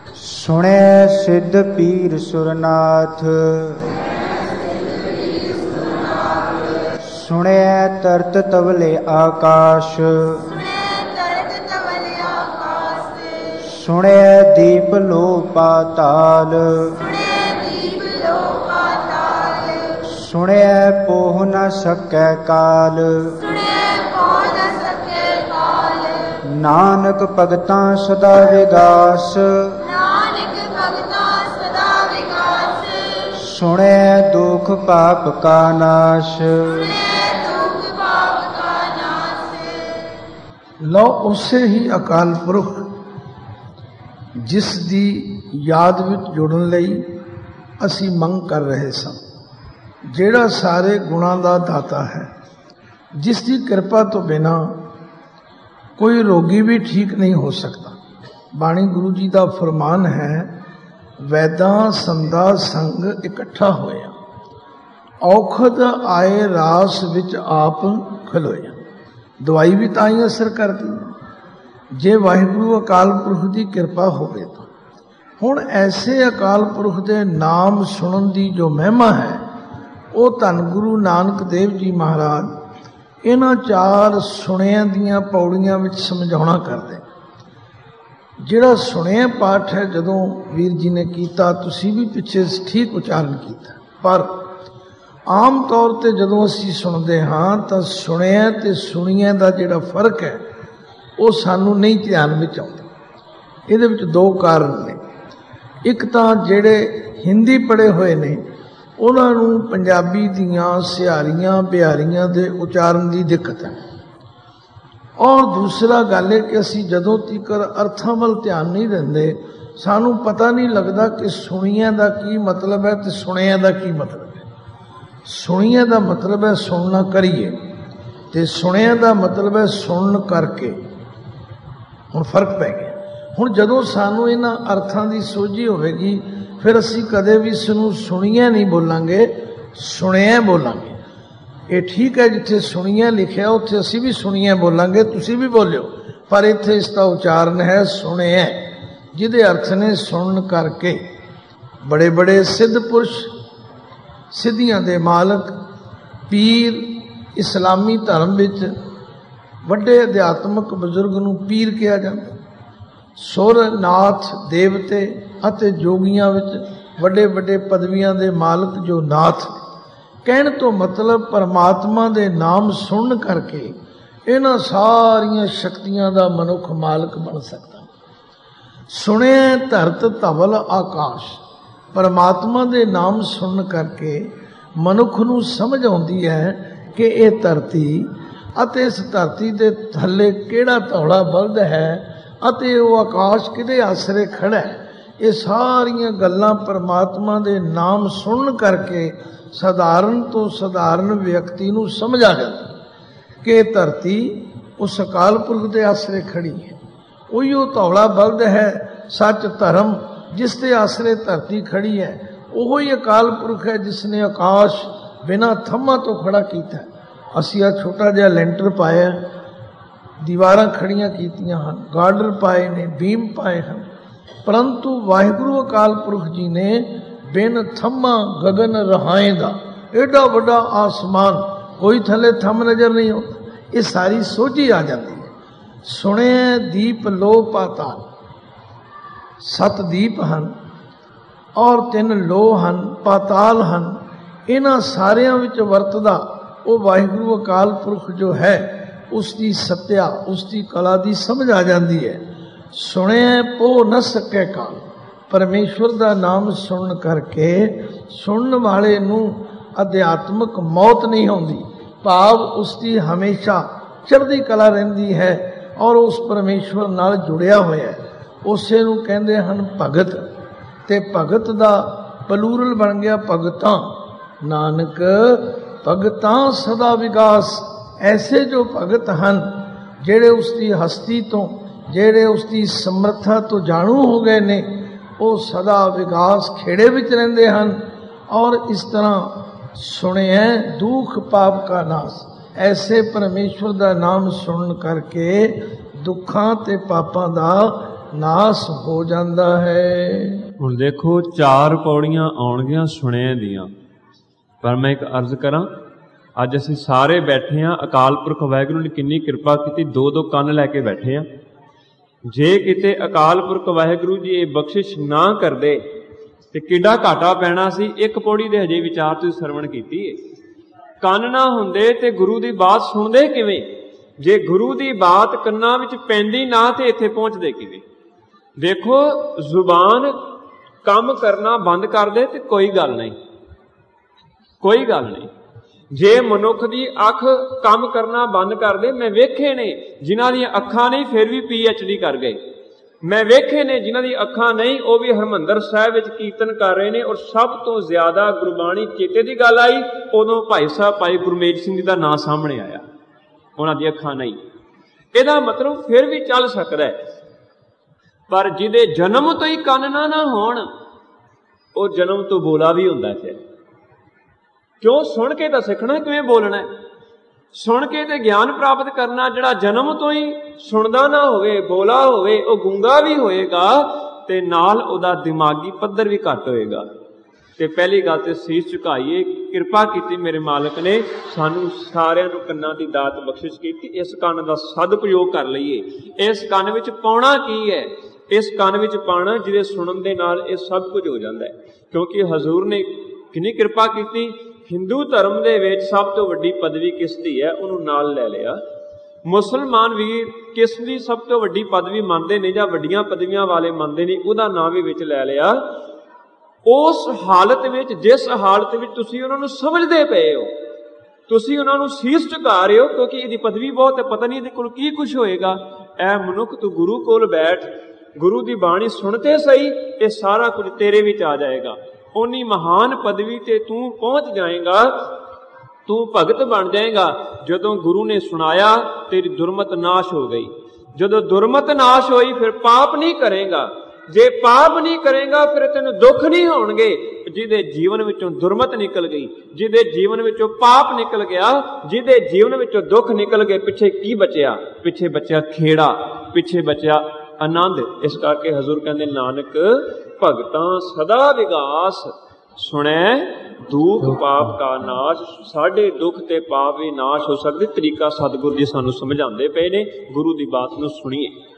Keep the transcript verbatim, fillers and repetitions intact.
ਸੁਣੇ ਸਿੱਧ ਪੀਰ ਸੁਰਨਾਥ, ਸੁਣੇ ਤਰਤ ਤਵਲੇ ਆਕਾਸ਼, ਸੁਣੇ ਦੀਪ ਲੋ ਪਾਤਾਲ, ਸੁਣੇ ਪੋਹ ਨ ਸਕੈ ਕਾਲ, ਨਾਨਕ ਭਗਤਾਂ ਸਦਾ ਵਿਗਾਸ, ਸੁਣੇ ਦੁਖ ਪਾਪ ਕਾ ਨਾਸ਼। ਲਓ ਉਸੇ ਹੀ ਅਕਾਲ ਪੁਰਖ ਜਿਸ ਦੀ ਯਾਦ ਵਿੱਚ ਜੁੜਨ ਲਈ ਅਸੀਂ ਮੰਗ ਕਰ ਰਹੇ ਸਾਂ, ਜਿਹੜਾ ਸਾਰੇ ਗੁਣਾਂ ਦਾ ਦਾਤਾ ਹੈ, ਜਿਸ ਦੀ ਕਿਰਪਾ ਤੋਂ ਬਿਨਾਂ ਕੋਈ ਰੋਗੀ ਵੀ ਠੀਕ ਨਹੀਂ ਹੋ ਸਕਦਾ। ਬਾਣੀ ਗੁਰੂ ਜੀ ਦਾ ਫਰਮਾਨ ਹੈ, ਵੈਦਾਂ ਸੰਦਾ ਸੰਗ ਇਕੱਠਾ ਹੋਇਆ, ਔਖਦ ਆਏ ਰਾਸ ਵਿੱਚ ਆਪ ਖਲੋਇਆ। ਦਵਾਈ ਵੀ ਤਾਂ ਹੀ ਅਸਰ ਕਰਦੀ ਹੈ ਜੇ ਵਾਹਿਗੁਰੂ ਅਕਾਲ ਪੁਰਖ ਦੀ ਕਿਰਪਾ ਹੋਵੇ ਤਾਂ। ਹੁਣ ਐਸੇ ਅਕਾਲ ਪੁਰਖ ਦੇ ਨਾਮ ਸੁਣਨ ਦੀ ਜੋ ਮਹਿਮਾ ਹੈ, ਉਹ ਧੰਨ ਗੁਰੂ ਨਾਨਕ ਦੇਵ ਜੀ ਮਹਾਰਾਜ ਇਹਨਾਂ ਚਾਰ ਸੁਣਿਆਂ ਦੀਆਂ ਪੌੜੀਆਂ ਵਿੱਚ ਸਮਝਾਉਣਾ ਕਰਦੇ। ਜਿਹੜਾ ਸੁਣਿਆ ਪਾਠ ਹੈ, ਜਦੋਂ ਵੀਰ ਜੀ ਨੇ ਕੀਤਾ, ਤੁਸੀਂ ਵੀ ਪਿੱਛੇ ਠੀਕ ਉਚਾਰਨ ਕੀਤਾ, ਪਰ ਆਮ ਤੌਰ ਤੇ ਜਦੋਂ ਅਸੀਂ ਸੁਣਦੇ ਹਾਂ ਤਾਂ ਸੁਣਿਆ ਤੇ ਸੁਣੀਆਂ ਦਾ ਜਿਹੜਾ ਫਰਕ ਹੈ ਉਹ ਸਾਨੂੰ ਨਹੀਂ ਧਿਆਨ ਵਿੱਚ ਆਉਂਦਾ। ਇਹਦੇ ਵਿੱਚ ਦੋ ਕਾਰਨ ਨੇ। ਇੱਕ ਤਾਂ ਜਿਹੜੇ ਹਿੰਦੀ ਪੜ੍ਹੇ ਹੋਏ ਨੇ ਉਹਨਾਂ ਨੂੰ ਪੰਜਾਬੀ ਦੀਆਂ ਸਿਹਾਰੀਆਂ ਬਿਹਾਰੀਆਂ ਦੇ ਉਚਾਰਨ ਦੀ ਦਿੱਕਤ ਹੈ, ਔਰ ਦੂਸਰਾ ਗੱਲ ਹੈ ਕਿ ਅਸੀਂ ਜਦੋਂ ਤੀਕਰ ਅਰਥਾਂ ਵੱਲ ਧਿਆਨ ਨਹੀਂ ਦਿੰਦੇ, ਸਾਨੂੰ ਪਤਾ ਨਹੀਂ ਲੱਗਦਾ ਕਿ ਸੁਣੀਆਂ ਦਾ ਕੀ ਮਤਲਬ ਹੈ ਤੇ ਸੁਣਿਆਂ ਦਾ ਕੀ ਮਤਲਬ ਹੈ। ਸੁਣੀਆਂ ਦਾ ਮਤਲਬ ਹੈ ਸੁਣਨਾ ਕਰੀਏ, ਤੇ ਸੁਣਿਆਂ ਦਾ ਮਤਲਬ ਹੈ ਸੁਣਨ ਕਰਕੇ। ਹੁਣ ਫਰਕ ਪੈ ਗਿਆ। ਹੁਣ ਜਦੋਂ ਸਾਨੂੰ ਇਹਨਾਂ ਅਰਥਾਂ ਦੀ ਸੋਝੀ ਹੋਵੇਗੀ, ਫਿਰ ਅਸੀਂ ਕਦੇ ਵੀ ਇਸ ਨੂੰ ਸੁਣੀਆਂ ਨਹੀਂ ਬੋਲਾਂਗੇ, ਸੁਣਿਆ ਬੋਲਾਂਗੇ। ਇਹ ਠੀਕ ਹੈ, ਜਿੱਥੇ ਸੁਣੀਆਂ ਲਿਖਿਆ ਉੱਥੇ ਅਸੀਂ ਵੀ ਸੁਣੀਆਂ ਬੋਲਾਂਗੇ, ਤੁਸੀਂ ਵੀ ਬੋਲਿਓ, ਪਰ ਇੱਥੇ ਇਸ ਦਾ ਉਚਾਰਨ ਹੈ ਸੁਣਿਆ, ਜਿਹਦੇ ਅਰਥ ਨੇ ਸੁਣਨ ਕਰਕੇ। ਬੜੇ ਬੜੇ ਸਿੱਧ ਪੁਰਸ਼, ਸਿੱਧੀਆਂ ਦੇ ਮਾਲਕ, ਪੀਰ, ਇਸਲਾਮੀ ਧਰਮ ਵਿੱਚ ਵੱਡੇ ਅਧਿਆਤਮਕ ਬਜ਼ੁਰਗ ਨੂੰ ਪੀਰ ਕਿਹਾ ਜਾਂਦਾ। ਸੁਰ ਨਾਥ ਦੇਵਤੇ ਅਤੇ ਜੋਗੀਆਂ ਵਿੱਚ ਵੱਡੇ ਵੱਡੇ ਪਦਵੀਆਂ ਦੇ ਮਾਲਕ ਜੋ ਨਾਥ, ਕਹਿਣ ਤੋਂ ਮਤਲਬ ਪਰਮਾਤਮਾ ਦੇ ਨਾਮ ਸੁਣਨ ਕਰਕੇ ਇਹਨਾਂ ਸਾਰੀਆਂ ਸ਼ਕਤੀਆਂ ਦਾ ਮਨੁੱਖ ਮਾਲਕ ਬਣ ਸਕਦਾ। ਸੁਣਿਆ ਧਰਤ ਧਵਲ ਆਕਾਸ਼, ਪਰਮਾਤਮਾ ਦੇ ਨਾਮ ਸੁਣਨ ਕਰਕੇ ਮਨੁੱਖ ਨੂੰ ਸਮਝ ਆਉਂਦੀ ਹੈ ਕਿ ਇਹ ਧਰਤੀ ਅਤੇ ਇਸ ਧਰਤੀ ਦੇ ਥੱਲੇ ਕਿਹੜਾ ਧੌਲਾ ਬਲਦ ਹੈ ਅਤੇ ਉਹ ਆਕਾਸ਼ ਕਿਹਦੇ ਆਸਰੇ ਖੜਾ ਹੈ। ਇਹ ਸਾਰੀਆਂ ਗੱਲਾਂ ਪਰਮਾਤਮਾ ਦੇ ਨਾਮ ਸੁਣਨ ਕਰਕੇ ਸਧਾਰਨ ਤੋਂ ਸਧਾਰਨ ਵਿਅਕਤੀ ਨੂੰ ਸਮਝ ਆ ਜਾਂਦੀ ਕਿ ਇਹ ਧਰਤੀ ਉਸ ਅਕਾਲ ਪੁਰਖ ਦੇ ਆਸਰੇ ਖੜੀ ਹੈ। ਉਹੀ ਉਹ ਧੌਲਾ ਬਲਦ ਹੈ, ਸੱਚ ਧਰਮ, ਜਿਸ ਦੇ ਆਸਰੇ ਧਰਤੀ ਖੜੀ ਹੈ। ਉਹੋ ਹੀ ਅਕਾਲ ਪੁਰਖ ਹੈ ਜਿਸ ਨੇ ਆਕਾਸ਼ ਬਿਨਾਂ ਥੰਮਾਂ ਤੋਂ ਖੜਾ ਕੀਤਾ। ਅਸੀਂ ਆ ਛੋਟਾ ਜਿਹਾ ਲੈਂਟਰ ਪਾਇਆ, ਦੀਵਾਰਾਂ ਖੜੀਆਂ ਕੀਤੀਆਂ ਹਨ, ਗਾਰਡਰ ਪਾਏ ਨੇ, ਬੀਮ ਪਾਏ ਹਨ, ਪਰੰਤੂ ਵਾਹਿਗੁਰੂ ਅਕਾਲ ਪੁਰਖ ਜੀ ਨੇ ਬਿਨ ਥੰਮਾਂ ਗਗਨ ਰਹਾਏ ਦਾ ਏਡਾ ਵੱਡਾ ਆਸਮਾਨ, ਕੋਈ ਥੱਲੇ ਥੰਮ ਨਜ਼ਰ ਨਹੀਂ ਆਉਂਦਾ। ਇਹ ਸਾਰੀ ਸੋਝੀ ਆ ਜਾਂਦੀ ਹੈ। ਸੁਣਿਆ ਦੀਪ ਲੋ ਪਾਤਾਲ, ਸੱਤ ਦੀਪ ਹਨ ਔਰ ਤਿੰਨ ਲੋਹ ਹਨ, ਪਾਤਾਲ ਹਨ। ਇਹਨਾਂ ਸਾਰਿਆਂ ਵਿੱਚ ਵਰਤਦਾ ਉਹ ਵਾਹਿਗੁਰੂ ਅਕਾਲ ਪੁਰਖ ਜੋ ਹੈ, ਉਸ ਦੀ ਸੱਤਿਆ, ਉਸ ਦੀ ਕਲਾ ਦੀ ਸਮਝ ਆ ਜਾਂਦੀ ਹੈ। ਸੁਣਿਆ ਪੋ ਨ ਸਕੇ ਕਾਲ, ਪਰਮੇਸ਼ਵਰ ਦਾ ਨਾਮ ਸੁਣਨ ਕਰਕੇ ਸੁਣਨ ਵਾਲੇ ਨੂੰ ਅਧਿਆਤਮਕ ਮੌਤ ਨਹੀਂ ਆਉਂਦੀ, ਭਾਵ ਉਸ ਦੀ ਹਮੇਸ਼ਾ ਚੜ੍ਹਦੀ ਕਲਾ ਰਹਿੰਦੀ ਹੈ ਔਰ ਉਸ ਪਰਮੇਸ਼ਵਰ ਨਾਲ ਜੁੜਿਆ ਹੋਇਆ ਹੈ। ਉਸੇ ਨੂੰ ਕਹਿੰਦੇ ਹਨ ਭਗਤ, ਤੇ ਭਗਤ ਦਾ ਪਲੂਰਲ ਬਣ ਗਿਆ ਭਗਤਾਂ। ਨਾਨਕ ਭਗਤਾਂ ਸਦਾ ਵਿਗਾਸ, ਐਸੇ ਜੋ ਭਗਤ ਹਨ ਜਿਹੜੇ ਉਸ ਦੀ ਹਸਤੀ ਤੋਂ, ਜਿਹੜੇ ਉਸ ਦੀ ਸਮਰੱਥਾ ਤੋਂ ਜਾਣੂ ਹੋ ਗਏ ਨੇ, ਉਹ ਸਦਾ ਵਿਗਾਸ ਖੇੜੇ ਵਿੱਚ ਰਹਿੰਦੇ ਹਨ। ਔਰ ਇਸ ਤਰ੍ਹਾਂ ਸੁਣਿਆ ਦੁੱਖ ਪਾਪ ਕਾ ਨਾਸ, ਐਸੇ ਪਰਮੇਸ਼ਵਰ ਦਾ ਨਾਮ ਸੁਣਨ ਕਰਕੇ ਦੁੱਖਾਂ ਤੇ ਪਾਪਾਂ ਦਾ ਨਾਸ ਹੋ ਜਾਂਦਾ ਹੈ। ਹੁਣ ਦੇਖੋ ਚਾਰ ਪੌੜੀਆਂ ਆਉਣਗੀਆਂ ਸੁਣਿਆਂ ਦੀਆਂ, ਪਰ ਮੈਂ ਇੱਕ ਅਰਜ਼ ਕਰਾਂ, ਅੱਜ ਅਸੀਂ ਸਾਰੇ ਬੈਠੇ ਹਾਂ, ਅਕਾਲ ਪੁਰਖ ਵਾਹਿਗੁਰੂ ਨੇ ਕਿੰਨੀ ਕਿਰਪਾ ਕੀਤੀ, ਦੋ ਦੋ ਕੰਨ ਲੈ ਕੇ ਬੈਠੇ ਹਾਂ। ਜੇ ਕਿਤੇ ਅਕਾਲ ਪੁਰਖ ਵਾਹਿਗੁਰੂ ਜੀ ਇਹ ਬਖਸ਼ਿਸ਼ ਨਾ ਕਰਦੇ ਤੇ ਕਿੱਡਾ ਘਾਟਾ ਪੈਣਾ ਸੀ। ਇੱਕ ਪੌੜੀ ਦੇ ਹਜੇ ਵਿਚਾਰ ਤੁਸੀਂ ਸਰਵਣ ਕੀਤੀ ਹੈ। ਕੰਨ ਨਾ ਹੁੰਦੇ ਤੇ ਗੁਰੂ ਦੀ ਬਾਤ ਸੁਣਦੇ ਕਿਵੇਂ? ਜੇ ਗੁਰੂ ਦੀ ਬਾਤ ਕੰਨਾਂ ਵਿੱਚ ਪੈਂਦੀ ਨਾ ਤੇ ਇੱਥੇ ਪਹੁੰਚਦੇ ਕਿਵੇਂ? ਦੇਖੋ ਜ਼ੁਬਾਨ ਕੰਮ ਕਰਨਾ ਬੰਦ ਕਰ ਦੇ ਤੇ ਕੋਈ ਗੱਲ ਨਹੀਂ, ਕੋਈ ਗੱਲ ਨਹੀਂ। ਜੇ ਮਨੁੱਖ ਦੀ ਅੱਖ ਕੰਮ ਕਰਨਾ ਬੰਦ ਕਰ ਦੇ, ਮੈਂ ਵੇਖੇ ਨੇ ਜਿਨ੍ਹਾਂ ਦੀਆਂ ਅੱਖਾਂ ਨਹੀਂ ਫਿਰ ਵੀ ਪੀ ਐਚ ਡੀ ਕਰ ਗਏ। ਮੈਂ ਵੇਖੇ ਨੇ ਜਿਨ੍ਹਾਂ ਦੀ ਅੱਖਾਂ ਨਹੀਂ ਉਹ ਵੀ ਹਰਿਮੰਦਰ ਸਾਹਿਬ ਵਿੱਚ ਕੀਰਤਨ ਕਰ ਰਹੇ ਨੇ। ਔਰ ਸਭ ਤੋਂ ਜ਼ਿਆਦਾ ਗੁਰਬਾਣੀ ਚੇਤੇ ਦੀ ਗੱਲ ਆਈ ਉਦੋਂ ਭਾਈ ਸਾਹਿਬ ਭਾਈ ਗੁਰਮੇਜ ਸਿੰਘ ਜੀ ਦਾ ਨਾਂ ਸਾਹਮਣੇ ਆਇਆ, ਉਹਨਾਂ ਦੀ ਅੱਖਾਂ ਨਹੀਂ। ਇਹਦਾ ਮਤਲਬ ਫਿਰ ਵੀ ਚੱਲ ਸਕਦਾ ਹੈ। ਪਰ ਜਿਹਦੇ ਜਨਮ ਤੋਂ ਹੀ ਕੰਨ ਨਾ ਨਾ ਹੋਣ, ਉਹ ਜਨਮ ਤੋਂ ਬੋਲਾ ਵੀ ਹੁੰਦਾ ਫਿਰ। ਕਿਉਂ? ਸੁਣ ਕੇ ਤਾਂ ਸਿੱਖਣਾ ਕਿਵੇਂ ਬੋਲਣਾ, ਸੁਣ ਕੇ ਤੇ ਗਿਆਨ ਪ੍ਰਾਪਤ ਕਰਨਾ। ਜਿਹੜਾ ਜਨਮ ਤੋਂ ਹੀ ਸੁਣਦਾ ਨਾ ਹੋਵੇ, ਬੋਲਾ ਹੋਵੇ, ਉਹ ਗੂੰਗਾ ਵੀ ਹੋਏਗਾ ਤੇ ਨਾਲ ਉਹਦਾ ਦਿਮਾਗੀ ਪੱਧਰ ਵੀ ਘੱਟ ਹੋਏਗਾ। ਤੇ ਪਹਿਲੀ ਗੱਲ ਤੇ ਸੀਸ ਝੁਕਾਈਏ। ਕਿਰਪਾ ਕੀਤੀ ਮੇਰੇ ਮਾਲਕ ਨੇ, ਸਾਨੂੰ ਸਾਰਿਆਂ ਨੂੰ ਕੰਨਾਂ ਦੀ ਦਾਤ ਬਖਸ਼ਿਸ਼ ਕੀਤੀ। ਇਸ ਕੰਨ ਦਾ ਸਦਉਪਯੋਗ ਕਰ ਲਈਏ। ਇਸ ਕੰਨ ਵਿੱਚ ਪਾਉਣਾ ਕੀ ਹੈ? ਇਸ ਕੰਨ ਵਿੱਚ ਪਾਉਣਾ ਜਿਹਦੇ ਸੁਣਨ ਦੇ ਨਾਲ ਇਹ ਸਭ ਕੁਝ ਹੋ ਜਾਂਦਾ ਹੈ। ਕਿਉਂਕਿ ਹਜ਼ੂਰ ਨੇ ਕਿੰਨੀ ਕਿਰਪਾ ਕੀਤੀ। ਹਿੰਦੂ ਧਰਮ ਦੇ ਵਿੱਚ ਸਭ ਤੋਂ ਵੱਡੀ ਪਦਵੀ ਕਿਸ ਦੀ ਹੈ? ਉਹਨੂੰ ਨਾਲ ਲੈ ਲਿਆ। ਮੁਸਲਮਾਨ ਵੀਰ ਕਿਸ ਦੀ ਸਭ ਤੋਂ ਵੱਡੀ ਪਦਵੀ ਮੰਨਦੇ ਨੇ ਜਾਂ ਵੱਡੀਆਂ ਪਦਵੀਆਂ ਵਾਲੇ ਮੰਨਦੇ ਨੇ, ਉਹਦਾ ਨਾਂ ਵੀ ਵਿੱਚ ਲੈ ਲਿਆ। ਉਸ ਹਾਲਤ ਵਿੱਚ, ਜਿਸ ਹਾਲਤ ਵਿੱਚ ਤੁਸੀਂ ਉਹਨਾਂ ਨੂੰ ਸਮਝਦੇ ਪਏ ਹੋ, ਤੁਸੀਂ ਉਹਨਾਂ ਨੂੰ ਸੀਸ ਝੁਕਾ ਰਹੇ ਹੋ ਕਿਉਂਕਿ ਇਹਦੀ ਪਦਵੀ ਬਹੁਤ ਹੈ, ਪਤਾ ਨਹੀਂ ਇਹਦੇ ਕੋਲ ਕੀ ਕੁਛ ਹੋਏਗਾ। ਐ ਮਨੁੱਖ, ਤੂੰ ਗੁਰੂ ਕੋਲ ਬੈਠ, ਗੁਰੂ ਦੀ ਬਾਣੀ ਸੁਣਤੇ ਸਹੀ, ਇਹ ਸਾਰਾ ਕੁਝ ਤੇਰੇ ਵਿੱਚ ਆ ਜਾਏਗਾ। ਉਨੀ ਮਹਾਨ ਪਦਵੀ ਤੇ ਤੂੰ ਪਹੁੰਚ ਜਾਏਗਾ, ਤੂੰ ਭਗਤ ਬਣ ਜਾਏਗਾ। ਜਦੋਂ ਗੁਰੂ ਨੇ ਸੁਣਾਇਆ ਤੇਰੀ ਦੁਰਮਤ ਨਾਸ਼ ਹੋ ਗਈ। ਜਦੋਂ ਦੁਰਮਤ ਨਾਸ਼ ਹੋਈ ਫਿਰ ਪਾਪ ਨਹੀਂ ਕਰੇਗਾ। ਜੇ ਪਾਪ ਨਹੀਂ ਕਰੇਗਾ ਫਿਰ ਤੈਨੂੰ ਦੁੱਖ ਨਹੀਂ ਹੋਣਗੇ। ਜਿਹਦੇ ਜੀਵਨ ਵਿੱਚੋਂ ਦੁਰਮਤ ਨਿਕਲ ਗਈ, ਜਿਹਦੇ ਜੀਵਨ ਵਿੱਚੋਂ ਪਾਪ ਨਿਕਲ ਗਿਆ, ਜਿਹਦੇ ਜੀਵਨ ਵਿੱਚੋਂ ਦੁੱਖ ਨਿਕਲ ਗਏ, ਪਿੱਛੇ ਕੀ ਬਚਿਆ? ਪਿੱਛੇ ਬਚਿਆ ਖੇੜਾ, ਪਿੱਛੇ ਬਚਿਆ ਆਨੰਦ। ਇਸ ਕਰਕੇ ਹਜ਼ੂਰ ਕਹਿੰਦੇ, ਨਾਨਕ ਭਗਤਾਂ ਸਦਾ ਵਿਗਾਸ, ਸੁਣੈ ਦੁੱਖ ਪਾਪ ਕਾ ਨਾਸ਼। ਸਾਡੇ ਦੁੱਖ ਤੇ ਪਾਪ ਵੀ ਨਾਸ਼ ਹੋ ਸਕਦੇ। ਤਰੀਕਾ ਸਤਿਗੁਰੂ ਜੀ ਸਾਨੂੰ ਸਮਝਾਉਂਦੇ ਪਏ ਨੇ। ਗੁਰੂ ਦੀ ਬਾਤ ਨੂੰ ਸੁਣੀਏ।